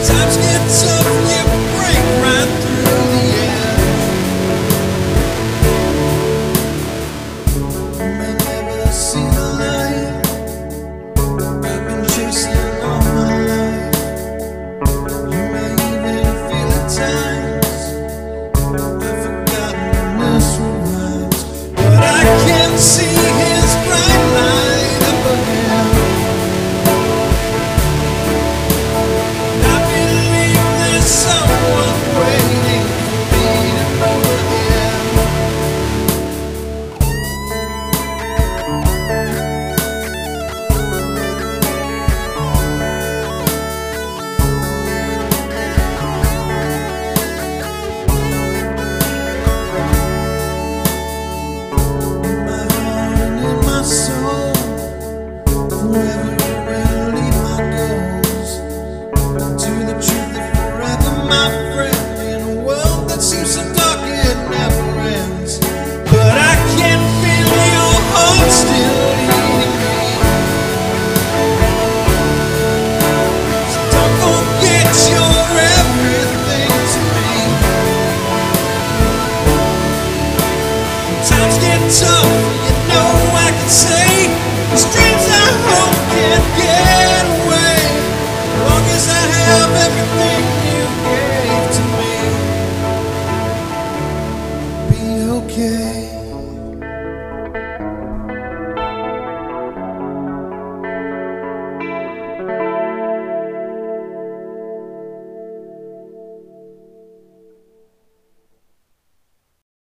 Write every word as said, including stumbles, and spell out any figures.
Times get tough, you break right through the air. You may never see the light I've been chasing all my life. You may even feel at times I've forgotten this rhymes, but I can see his bright light up ahead. I believe there's someone waiting for me to move ahead. In my heart and in my soul, wherever you will lead my goals, to the truth of forever, my friend, in a world that seems so dark it never ends. But I can feel your heart still leading me, so don't forget you're everything to me. When times get tough, you know I can say,